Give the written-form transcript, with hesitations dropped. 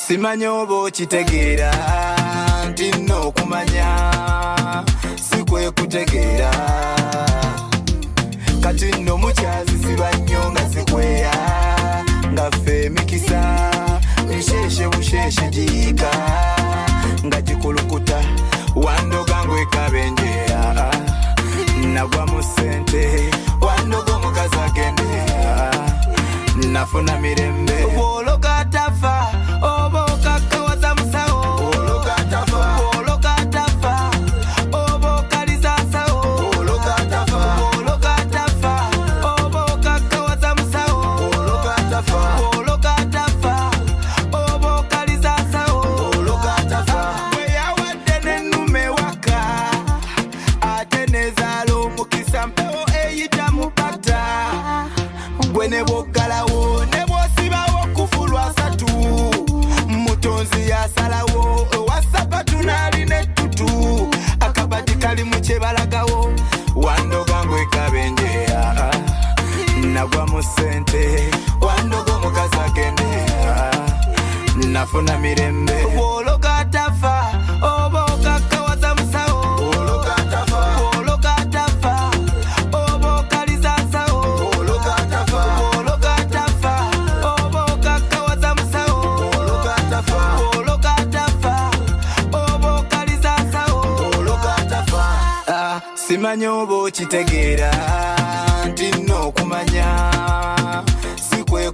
Simanyi oba okitegeera nti nno okumanya sikwe kutegeera kati nno mukyazi siba nnyo nga zikweya nga ffe emikisa misheshe busheshe giyiga nga gikulukuta wandoga ngwekabenjeya nagwa mu ssente wandoga omukazi agendera nafuna mirembe bw'ologa tafa oba okakkawaza musawo bw'ologa tafa oba okaliza nsawo bw'ologa tafa oba okakkawaza musawo bw'ologa tafa oba okaliza nsawo bw'ologa tafa bwe yawadde n'ennume waka ate nezaala omukisa mpewo eyita mu bata gwe ne bwoggalawo ne bwosibawo kufulwa satu mutonzi yasalawo owasapatu n'alina ettutu akabati kali mu kyebalagawo wandoga ngwekabenjeya nagwa mu ssente wandoga omukazi agendera nafuna mirembe bw'ologa tafa oba okakkawaza musawo bw'ologa tafa oba okaliza nsawo bw'ologa tafa oba okakkawaza musawo bw'ologa tafa oba okaliza nsawo bw'ologa tafa simanyi oba okitegeera nti nno okumanya sikwe